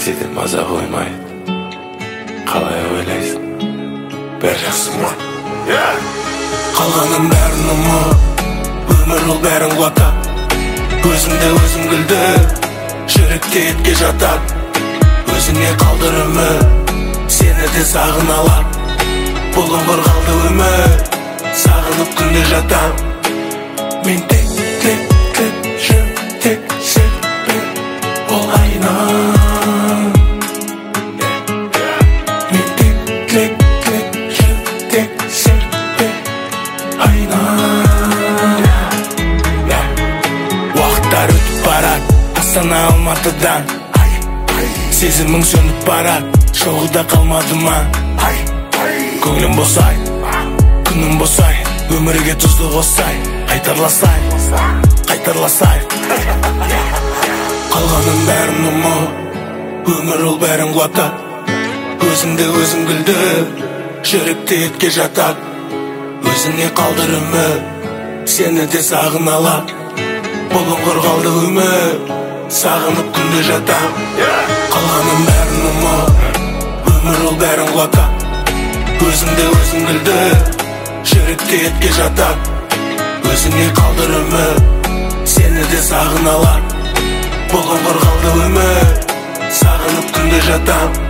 десе де маза қоймайды. Қалай ойлайсың? Бәрі жақсы ма? Қалғаным бәрін ұмыт, өмір ол бәрін құлатады. Өзіңде өзің күлді, жүректе етке жатады. Өзіңе қалдыр үміт, сені де сағына алады. Бұлыңғыр қалды өмір, сағынып күнде жатам. Мен тек жүрек серпен ол айнам. Мен тек жүрек серпен айнам. Уақыттар өтіп барады Астана Алматыдан. Сезімің сөніп барады, жоғы да қалмады ма? Көңілім босай, күнім босай, өмірге тұзды қосай. Қайтарласай Қалғаным бәрін ұмыт, өмір ол бәрін құлатады. Өзіңде өзің күлді, жүректе етке жатады. Өзіңе қалдыр үміт, сені де сағына алады. Бұлыңғыр қалды өмір, сағынып күнде жатам. Қалғаным бәрін ұмыт, өмір ол бәрін құлатады. Өзіңде өзің күлді, жүректе етке жатады. Өзіңе қалдыр үміт, сені де сағына алады. Бұлыңғыр қалды өмір, сағынып күнде жатам.